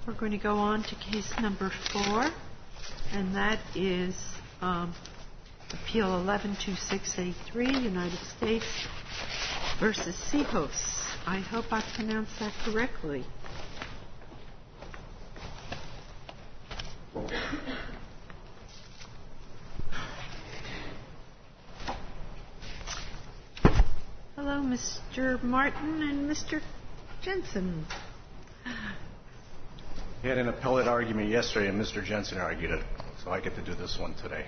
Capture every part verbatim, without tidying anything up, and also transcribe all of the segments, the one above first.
We're going to go on to case number four, and that is um, Appeal eleven two six eight three, United States versus Sihos. I hope I pronounced that correctly. Hello, Mister Martin and Mister Jensen. We had an appellate argument yesterday, and Mister Jensen argued it, so I get to do this one today.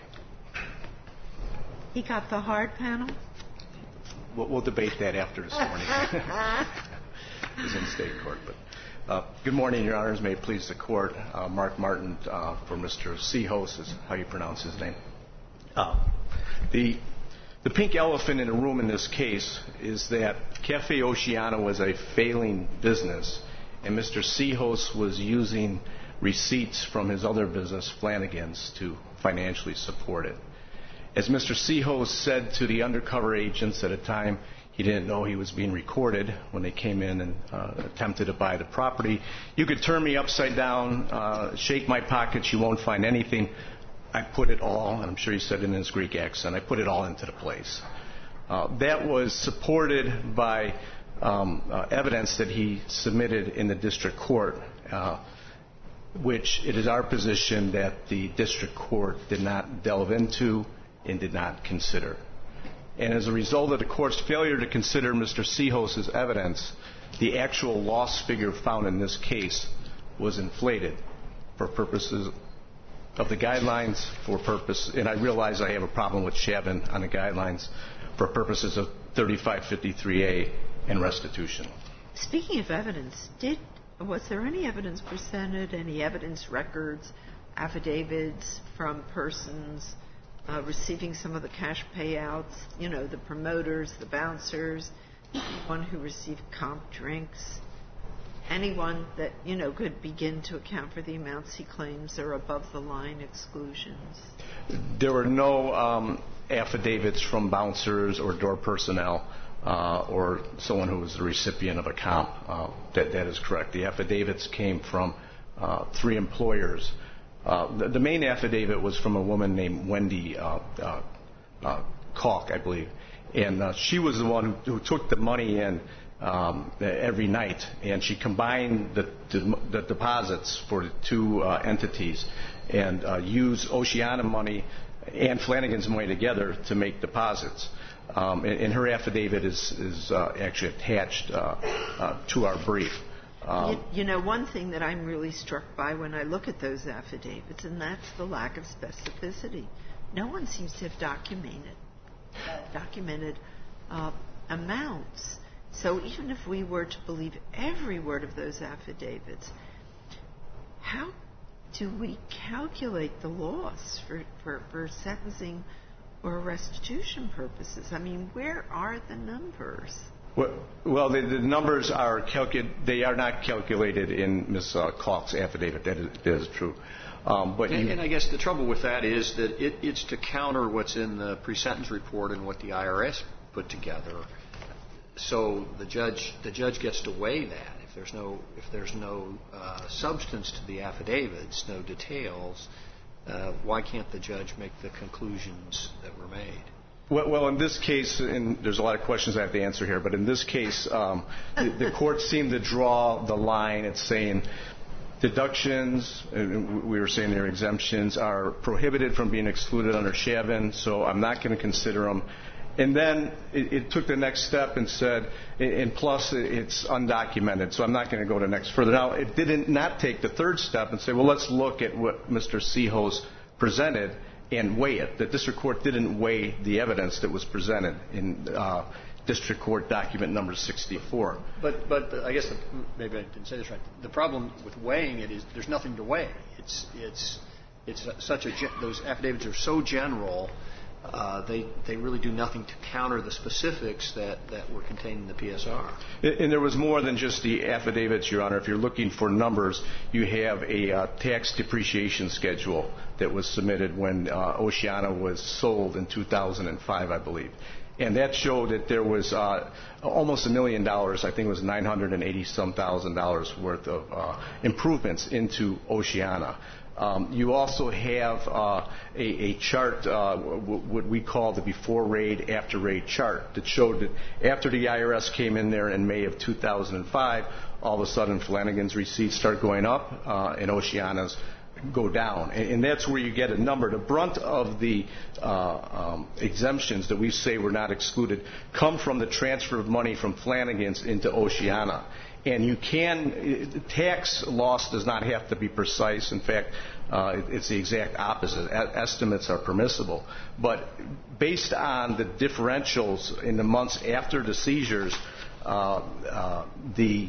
He got the hard panel? We'll, we'll debate that after this morning. He's in state court. But uh, good morning, Your Honors. May it please the court. Uh, Mark Martin uh, for Mister Sihos is how you pronounce his name. Uh, the the pink elephant in the room in this case is that Cafe Oceana was a failing business, and Mister Sihos was using receipts from his other business, Flanagan's, to financially support it. As Mister Sihos said to the undercover agents at a time, he didn't know he was being recorded when they came in and uh, attempted to buy the property. You could turn me upside down, uh, shake my pockets, you won't find anything. I put it all, and I'm sure he said it in his Greek accent, I put it all into the place. Uh, that was supported by um, uh, evidence that he submitted in the district court, uh, which it is our position that the district court did not delve into and did not consider. And as a result of the court's failure to consider Mister Sihos' evidence, the actual loss figure found in this case was inflated for purposes of the guidelines, for purpose, and I realize I have a problem with Chabin on the guidelines, for purposes of thirty-five fifty-three A and restitution. Speaking of evidence, did was there any evidence presented, any evidence records, affidavits from persons Uh, receiving some of the cash payouts, you know, the promoters, the bouncers, anyone who received comp drinks, anyone that, you know, could begin to account for the amounts he claims are above the line exclusions? There were no um, affidavits from bouncers or door personnel uh, or someone who was the recipient of a comp. Uh, that, that is correct. The affidavits came from uh, three employers. Uh, the, the main affidavit was from a woman named Wendy uh, uh, uh, Kalk, I believe, and uh, she was the one who, who took the money in um, every night, and she combined the, the, the deposits for the two uh, entities and uh, used Oceana money and Flanagan's money together to make deposits. Um, and, and her affidavit is, is uh, actually attached uh, uh, to our brief. Um, you, you know, one thing that I'm really struck by when I look at those affidavits, and that's the lack of specificity. No one seems to have documented documented uh, amounts. So even if we were to believe every word of those affidavits, how do we calculate the loss for, for, for sentencing or restitution purposes? I mean, where are the numbers? Well, well the, the numbers are calculated. They are not calculated in Miz Uh, Kalk's affidavit. That is, that is true. Um, but and, you, and I guess the trouble with that is that it, it's to counter what's in the pre-sentence report and what the I R S put together. So the judge, the judge gets to weigh that. If there's no, if there's no uh, substance to the affidavits, no details, uh, why can't the judge make the conclusions that were made? Well, well, in this case, and there's a lot of questions I have to answer here, but in this case, um, the, the court seemed to draw the line at saying deductions, and we were saying their exemptions, are prohibited from being excluded under Chabin, so I'm not going to consider them. And then it, it took the next step and said, and plus it's undocumented, so I'm not going to go to next further. Now, it didn't not take the third step and say, well, let's look at what Mister Sihos presented and weigh it. The district court didn't weigh the evidence that was presented in uh, district court document number sixty-four. But, but I guess the, maybe I didn't say this right. The problem with weighing it is there's nothing to weigh. It's it's it's such a those affidavits are so general. Uh, they they really do nothing to counter the specifics that, that were contained in the P S R. And there was more than just the affidavits, Your Honor. If you're looking for numbers, you have a uh, tax depreciation schedule that was submitted when uh, Oceana was sold in two thousand five, I believe. And that showed that there was uh, almost a million dollars, I think it was nine hundred eighty some thousand dollars worth of uh, improvements into Oceana. Um, you also have uh, a, a chart, uh, w- what we call the before raid, after raid chart, that showed that after the I R S came in there in May of two thousand five, all of a sudden Flanagan's receipts start going up uh, and Oceana's go down. And, and that's where you get a number. The brunt of the uh, um, exemptions that we say were not excluded come from the transfer of money from Flanagan's into Oceana. And you can, tax loss does not have to be precise. In fact, uh, it's the exact opposite. E- estimates are permissible. But based on the differentials in the months after the seizures, uh, uh, the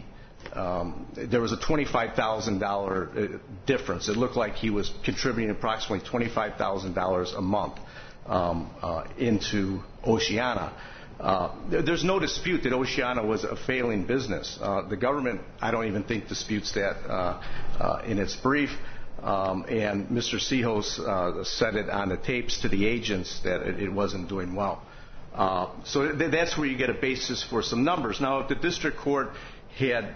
um, there was a twenty-five thousand dollars difference. It looked like he was contributing approximately twenty-five thousand dollars a month um, uh, into Oceana. Uh, there's no dispute that Oceana was a failing business. Uh, the government, I don't even think, disputes that uh, uh, in its brief. Um, and Mister Sihos uh, said it on the tapes to the agents that it, it wasn't doing well. Uh, so th- that's where you get a basis for some numbers. Now, if the district court had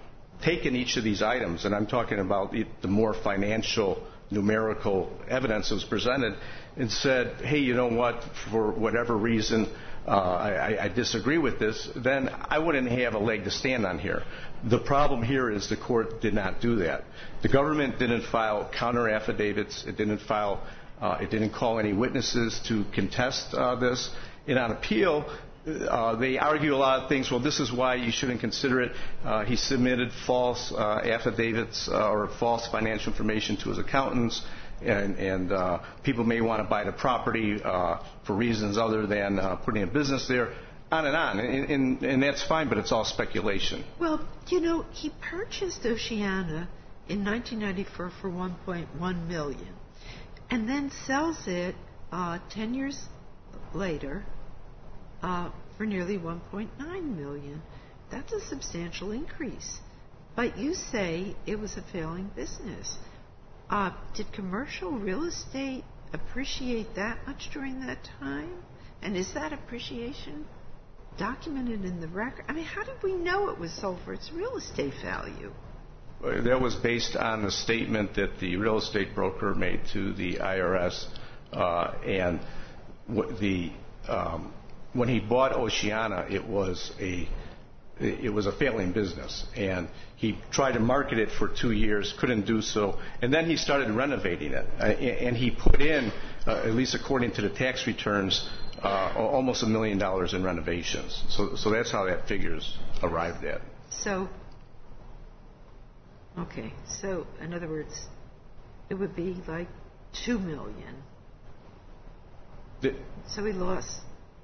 taken each of these items, and I'm talking about the, the more financial, numerical evidence that was presented, and said, hey, you know what, for whatever reason, uh, I, I disagree with this, then I wouldn't have a leg to stand on here. The problem here is the court did not do that. The government didn't file counter affidavits. It didn't file, uh, it didn't call any witnesses to contest uh, this. And on appeal, Uh, they argue a lot of things. Well, this is why you shouldn't consider it. Uh, he submitted false uh, affidavits uh, or false financial information to his accountants, and, and uh, people may want to buy the property uh, for reasons other than uh, putting a business there, on and on. And, and, and that's fine, but it's all speculation. Well, you know, he purchased Oceana in nineteen ninety-four for one point one million dollars and then sells it uh, ten years later Uh, for nearly one point nine million dollars. That's a substantial increase. But you say it was a failing business. Uh, did commercial real estate appreciate that much during that time? And is that appreciation documented in the record? I mean, how did we know it was sold for its real estate value? That was based on the statement that the real estate broker made to the I R S, uh, and what the um, when he bought Oceana, it was a it was a failing business, and he tried to market it for two years, couldn't do so, and then he started renovating it, uh, and he put in, uh, at least according to the tax returns, uh, almost a million dollars in renovations. So, so that's how that figure's arrived at. So, okay, so in other words, it would be like two million. The, so he lost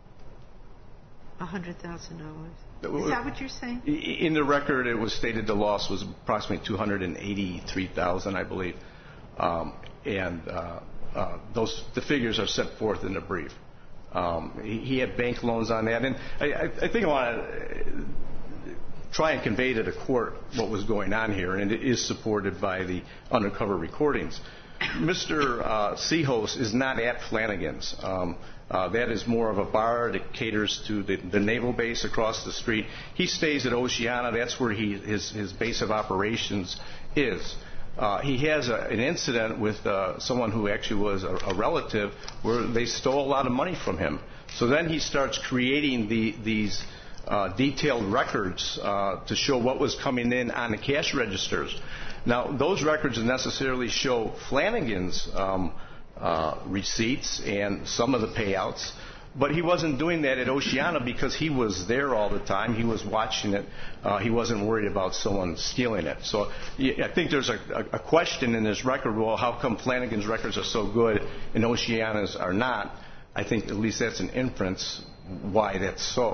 A hundred thousand dollars. Is that what you're saying? In the record, it was stated the loss was approximately two hundred and eighty-three thousand, I believe, um, and uh, uh, those the figures are set forth in the brief. Um, he, he had bank loans on that, and I, I think I want to try and convey to the court what was going on here, and it is supported by the undercover recordings. Mister Uh, Sihos is not at Flanagan's. Um, Uh, that is more of a bar that caters to the, the naval base across the street. He stays at Oceana. That's where he, his, his base of operations is. Uh, he has a, an incident with uh, someone who actually was a, a relative where they stole a lot of money from him. So then he starts creating the, these uh, detailed records uh, to show what was coming in on the cash registers. Now, those records necessarily show Flanagan's um, Uh, receipts and some of the payouts, but he wasn't doing that at Oceana because he was there all the time. He was watching it. Uh, he wasn't worried about someone stealing it. So I think there's a, a question in this record, well, how come Flanagan's records are so good and Oceana's are not? I think at least that's an inference why that's so.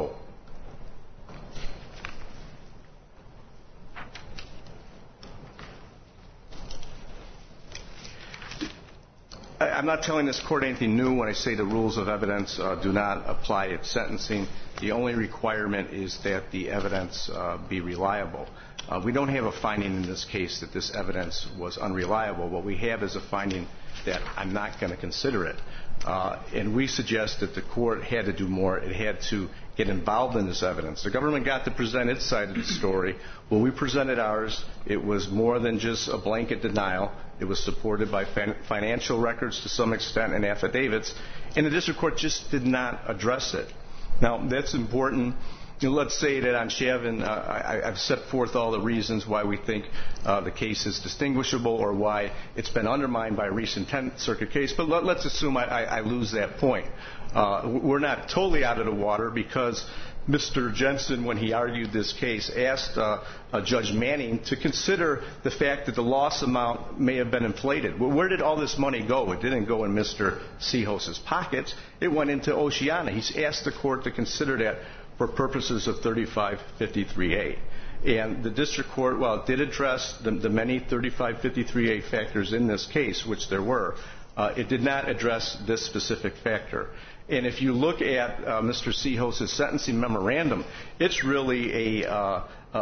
I'm not telling this court anything new when I say the rules of evidence uh, do not apply at sentencing. The only requirement is that the evidence uh, be reliable. Uh, we don't have a finding in this case that this evidence was unreliable. What we have is a finding that I'm not going to consider it. Uh, and we suggest that the court had to do more. It had to get involved in this evidence. The government got to present its side of the story. When we presented ours, it was more than just a blanket denial. It was supported by fin- financial records to some extent and affidavits. And the district court just did not address it. Now, that's important. You know, let's say that on Chavin, uh, I, I've set forth all the reasons why we think uh, the case is distinguishable or why it's been undermined by a recent Tenth Circuit case. But let, let's assume I, I, I lose that point. Uh, we're not totally out of the water because Mister Jensen, when he argued this case, asked uh, uh, Judge Manning to consider the fact that the loss amount may have been inflated. Well, where did all this money go? It didn't go in Mister Seahouse's pockets. It went into Oceana. He's asked the court to consider that for purposes of thirty-five fifty-three A. And the district court, while it did address the, the many thirty-five fifty-three A factors in this case, which there were, uh, it did not address this specific factor. And if you look at uh, Mister Seahouse's sentencing memorandum, it's really a uh, uh,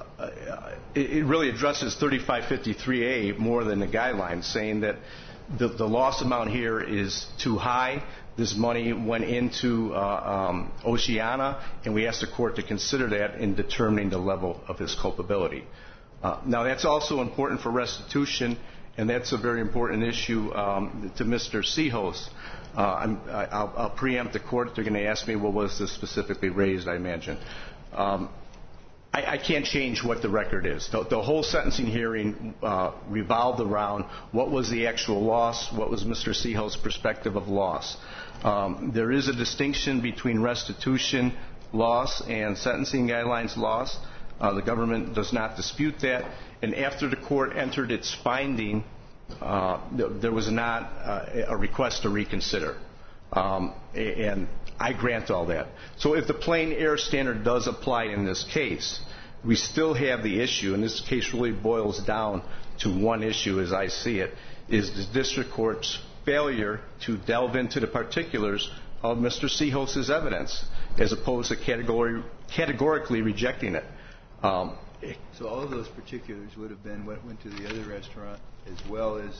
uh, it really addresses thirty-five fifty-three A more than the guidelines, saying that the, the loss amount here is too high. This money went into uh, um, Oceana, and we asked the court to consider that in determining the level of his culpability. Uh, now, that's also important for restitution, and that's a very important issue um, to Mister Seahouse. Uh, I'm, I, I'll, I'll preempt the court. They're going to ask me, well, was this specifically raised, I imagine. Um, I, I can't change what the record is. The, the whole sentencing hearing uh, revolved around what was the actual loss, what was Mister Seahouse's perspective of loss. Um, there is a distinction between restitution loss and sentencing guidelines loss. Uh, the government does not dispute that. And after the court entered its finding, uh, th- there was not uh, a request to reconsider. Um, and I grant all that. So if the plain error standard does apply in this case, we still have the issue, and this case really boils down to one issue as I see it, is the district court's failure to delve into the particulars of Mister Seahouse's evidence as opposed to category, categorically rejecting it. Um, so all of those particulars would have been what went to the other restaurant as well as,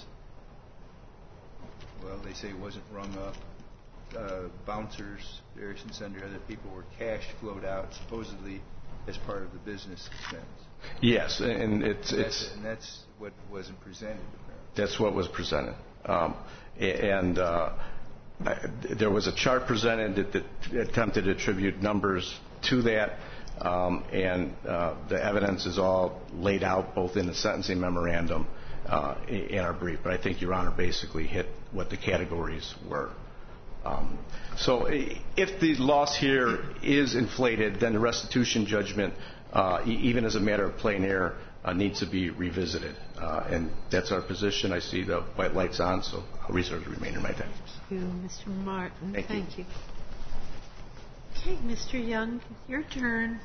well, they say it wasn't rung up. Uh, bouncers, various and sundry other people, where cash flowed out supposedly as part of the business expense. Yes, and it's and it's that's, and that's what wasn't presented. Apparently. That's what was presented, um, and uh, I, there was a chart presented that, that attempted to attribute numbers to that, um, and uh, the evidence is all laid out both in the sentencing memorandum uh, in our brief. But I think Your Honor basically hit what the categories were. Um, so if the loss here is inflated, then the restitution judgment, uh, e- even as a matter of plain error, uh, needs to be revisited. Uh, and that's our position. I see the white light's on, so I'll reserve the remainder of my time. Thank you, Mister Martin. Thank, Thank you. you. Okay, Mister Young, your turn.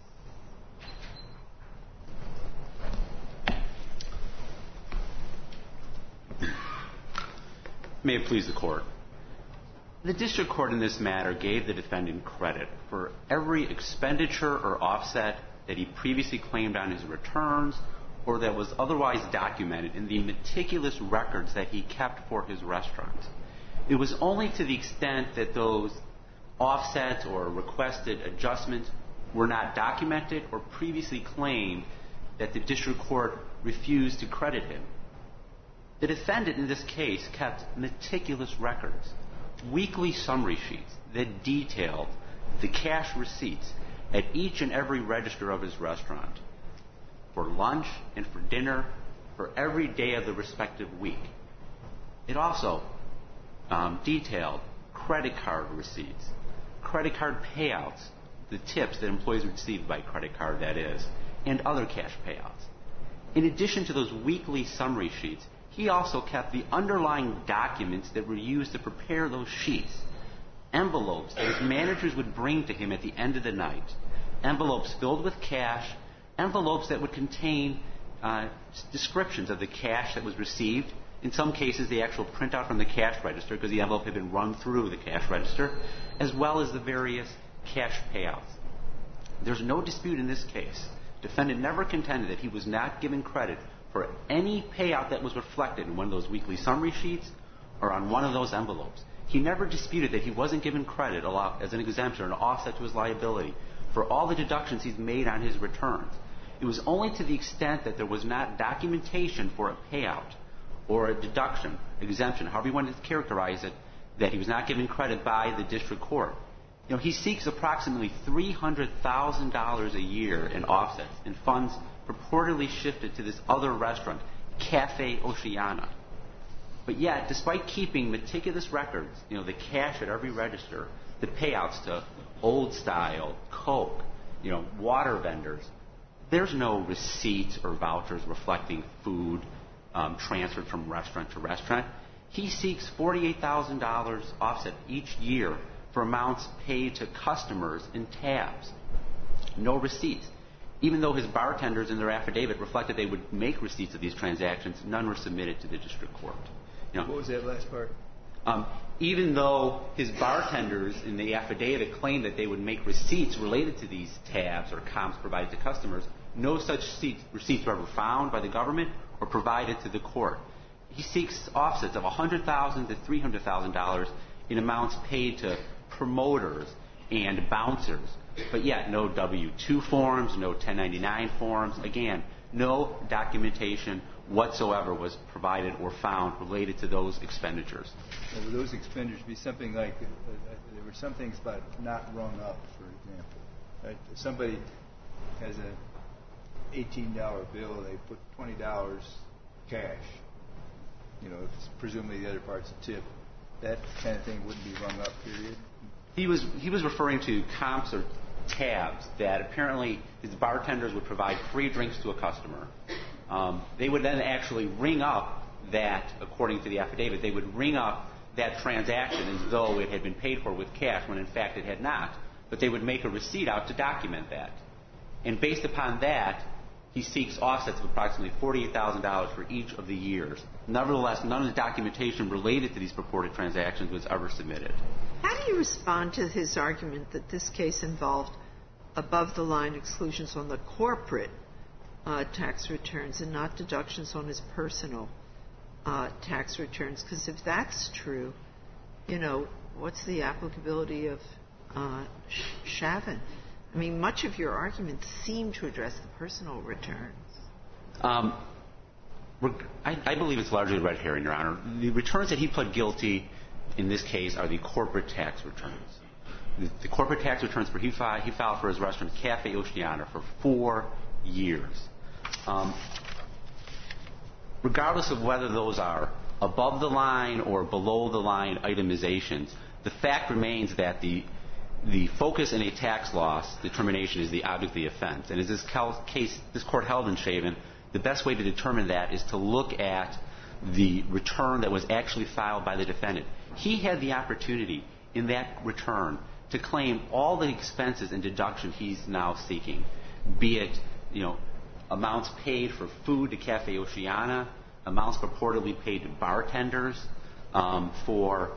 May it please the court. The district court in this matter gave the defendant credit for every expenditure or offset that he previously claimed on his returns or that was otherwise documented in the meticulous records that he kept for his restaurant. It was only to the extent that those offsets or requested adjustments were not documented or previously claimed that the district court refused to credit him. The defendant in this case kept meticulous records, weekly summary sheets that detailed the cash receipts at each and every register of his restaurant for lunch and for dinner for every day of the respective week. It also um, detailed credit card receipts, credit card payouts, the tips that employees received by credit card, that is, and other cash payouts. In addition to those weekly summary sheets, he also kept the underlying documents that were used to prepare those sheets, envelopes that his managers would bring to him at the end of the night, envelopes filled with cash, envelopes that would contain uh, descriptions of the cash that was received, in some cases the actual printout from the cash register because the envelope had been run through the cash register, as well as the various cash payouts. There's no dispute in this case. defendant never contended that he was not given credit for any payout that was reflected in one of those weekly summary sheets or on one of those envelopes. He never disputed that he wasn't given credit as an exemption or an offset to his liability for all the deductions he's made on his returns. It was only to the extent that there was not documentation for a payout or a deduction, exemption, however you want to characterize it, that he was not given credit by the district court. You know, he seeks approximately three hundred thousand dollars a year in offsets in funds purportedly shifted to this other restaurant, Cafe Oceana. But yet, despite keeping meticulous records, you know, the cash at every register, the payouts to Old Style, Coke, you know, water vendors, there's no receipts or vouchers reflecting food um, transferred from restaurant to restaurant. He seeks forty-eight thousand dollars offset each year for amounts paid to customers in tabs. No receipts. Even though his bartenders in their affidavit reflected they would make receipts of these transactions, none were submitted to the district court. You know, what was that last part? Um, even though his bartenders in the affidavit claimed that they would make receipts related to these tabs or comps provided to customers, no such receipts were ever found by the government or provided to the court. He seeks offsets of one hundred thousand dollars to three hundred thousand dollars in amounts paid to promoters and bouncers, but yet no W two forms, no ten ninety-nine forms. Again, no documentation whatsoever was provided or found related to those expenditures. Now, would those expenditures be something like, uh, uh, there were some things about not rung up, for example. Right? Somebody has an eighteen dollar bill, they put twenty dollars cash. You know, it's presumably the other part's a tip. That kind of thing wouldn't be rung up, period? He was he was referring to comps or tabs that apparently his bartenders would provide free drinks to a customer. Um, they would then actually ring up that, according to the affidavit, they would ring up that transaction as though it had been paid for with cash when in fact it had not. But they would make a receipt out to document that. And based upon that, he seeks offsets of approximately forty-eight thousand dollars for each of the years. Nevertheless, none of the documentation related to these purported transactions was ever submitted. How do you respond to his argument that this case involved above-the-line exclusions on the corporate uh, tax returns and not deductions on his personal uh, tax returns? Because if that's true, you know, what's the applicability of uh, Chauvin? I mean, much of your arguments seem to address the personal returns. Um, I, I believe it's largely a red herring, Your Honor. The returns that he pled guilty in this case are the corporate tax returns. The, the corporate tax returns for he, filed, he filed for his restaurant Cafe Oceana for four years. Um, regardless of whether those are above the line or below the line itemizations, the fact remains that the The focus in a tax loss determination is the object of the offense. And as this case, this court held in Chauvin, the best way to determine that is to look at the return that was actually filed by the defendant. He had the opportunity in that return to claim all the expenses and deduction he's now seeking, be it, you know, amounts paid for food to Cafe Oceana, amounts purportedly paid to bartenders um, for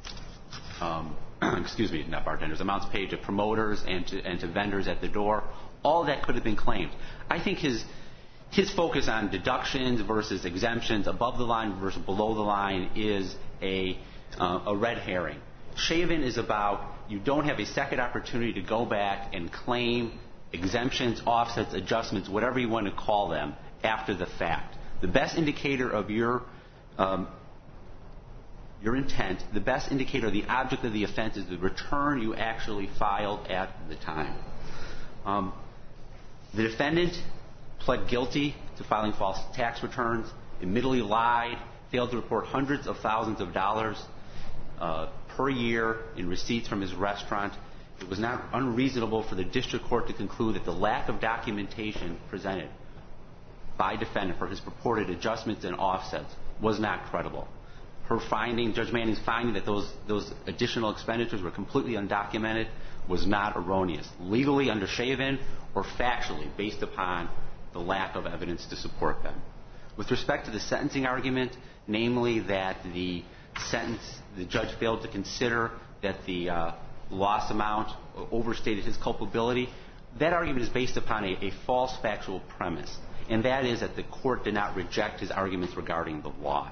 um, excuse me, not bartenders, amounts paid to promoters and to, and to vendors at the door. All that could have been claimed. I think his his focus on deductions versus exemptions, above the line versus below the line, is a uh, a red herring. Chauvin is about you don't have a second opportunity to go back and claim exemptions, offsets, adjustments, whatever you want to call them, after the fact. The best indicator of your um, your intent, the best indicator of the object of the offense is the return you actually filed at the time. Um, the defendant pled guilty to filing false tax returns, admittedly lied, failed to report hundreds of thousands of dollars uh, per year in receipts from his restaurant. It was not unreasonable for the district court to conclude that the lack of documentation presented by defendant for his purported adjustments and offsets was not credible. Her finding, Judge Manning's finding that those those additional expenditures were completely undocumented was not erroneous, legally under Chauvin or factually based upon the lack of evidence to support them. With respect to the sentencing argument, namely that the sentence, the judge failed to consider that the uh, loss amount overstated his culpability, that argument is based upon a, a false factual premise, and that is that the court did not reject his arguments regarding the loss.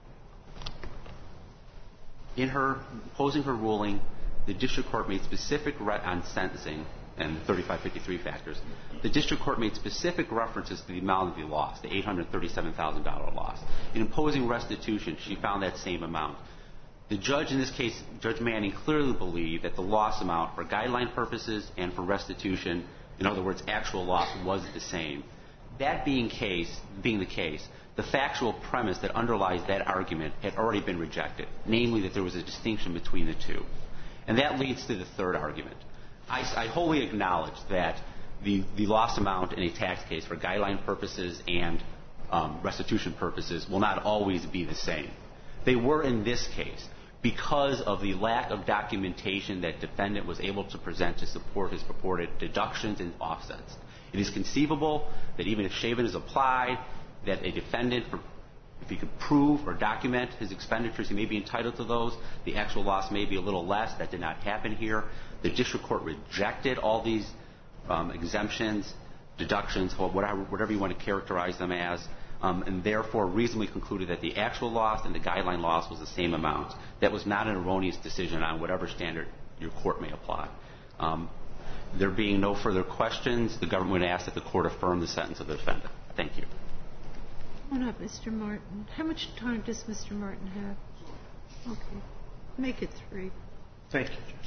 In her opposing her ruling, the district court made specific re- on sentencing and thirty-five fifty-three factors. The district court made specific references to the amount of the loss, the eight hundred thirty-seven thousand dollars loss. In imposing restitution, she found that same amount. The judge in this case, Judge Manning, clearly believed that the loss amount for guideline purposes and for restitution, in other words, actual loss, was the same. That being case, being the case, the factual premise that underlies that argument had already been rejected, namely that there was a distinction between the two. And that leads to the third argument. I, I wholly acknowledge that the, the loss amount in a tax case for guideline purposes and um, restitution purposes will not always be the same. They were in this case because of the lack of documentation that defendant was able to present to support his purported deductions and offsets. It is conceivable that even if Chabin is applied, that a defendant, for, if he could prove or document his expenditures, he may be entitled to those. The actual loss may be a little less. That did not happen here. The district court rejected all these um, exemptions, deductions, whatever, whatever you want to characterize them as, um, and therefore reasonably concluded that the actual loss and the guideline loss was the same amount. That was not an erroneous decision on whatever standard your court may apply. Um, there being no further questions, the government would ask that the court affirm the sentence of the defendant. Thank you. Come on up, Mister Martin. How much time does Mister Martin have? Okay. Make it three. Thank you, Judge.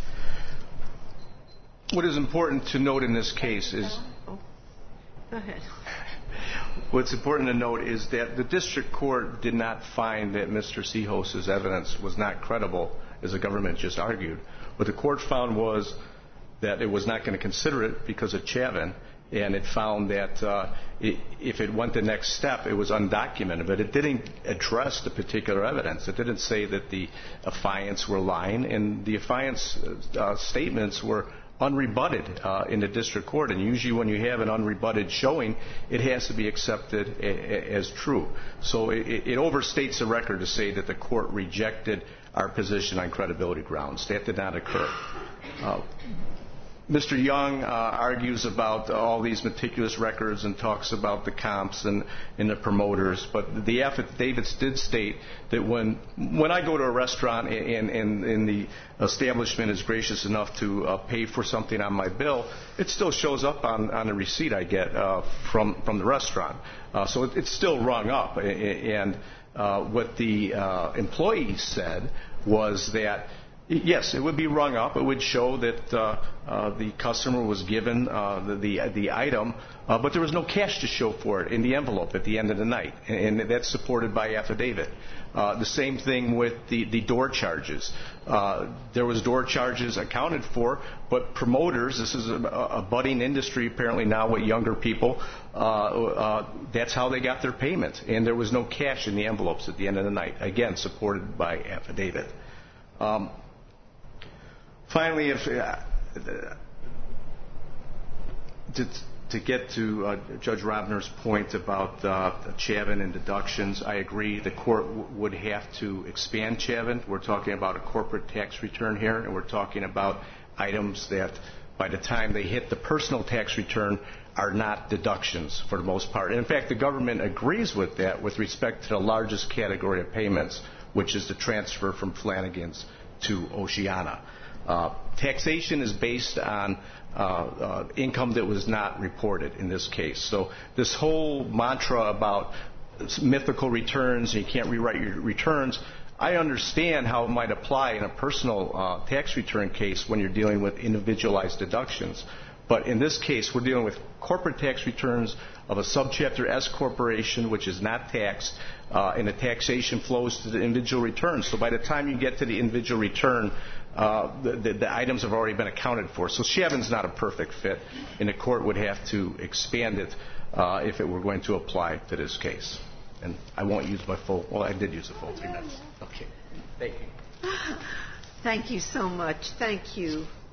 What is important to note in this case is... Oh, go ahead. What's important to note is that the district court did not find that Mister Sehos's evidence was not credible, as the government just argued. What the court found was that it was not going to consider it because of Chabin, and it found that uh, it, if it went the next step, it was undocumented. But it didn't address the particular evidence. It didn't say that the affiants were lying, and the affiants' uh, statements were unrebutted uh, in the district court. And usually when you have an unrebutted showing, it has to be accepted a, a, as true. So it, it overstates the record to say that the court rejected our position on credibility grounds. That did not occur. Uh, Mister Young uh, argues about all these meticulous records and talks about the comps and, and the promoters, but the affidavits did state that when when I go to a restaurant and, and, and the establishment is gracious enough to uh, pay for something on my bill, it still shows up on, on the receipt I get uh, from, from the restaurant. Uh, so it, it's still rung up. And uh, what the uh, employee said was that yes, it would be rung up. It would show that uh, uh, the customer was given uh, the, the the item, uh, but there was no cash to show for it in the envelope at the end of the night, and, and that's supported by affidavit. Uh, the same thing with the, the door charges. Uh, there was door charges accounted for, but promoters, this is a, a budding industry apparently now with younger people, uh, uh, that's how they got their payment, and there was no cash in the envelopes at the end of the night, again, supported by affidavit. Um, Finally, if, uh, to, to get to uh, Judge Robner's point about uh, Chabin and deductions, I agree the court w- would have to expand Chabin. We're talking about a corporate tax return here, and we're talking about items that by the time they hit the personal tax return are not deductions for the most part. And in fact, the government agrees with that with respect to the largest category of payments, which is the transfer from Flanagan's to Oceana. Uh, taxation is based on uh, uh, income that was not reported in this case. So this whole mantra about mythical returns and you can't rewrite your returns, I understand how it might apply in a personal uh, tax return case when you're dealing with individualized deductions. But in this case, we're dealing with corporate tax returns of a subchapter S corporation, which is not taxed, uh, and the taxation flows to the individual returns. So by the time you get to the individual return, uh, the, the, the items have already been accounted for. So Chabin's not a perfect fit, and the court would have to expand it uh, if it were going to apply to this case. And I won't use my full, well, I did use the full three minutes. Okay. Thank you. Thank you so much. Thank you.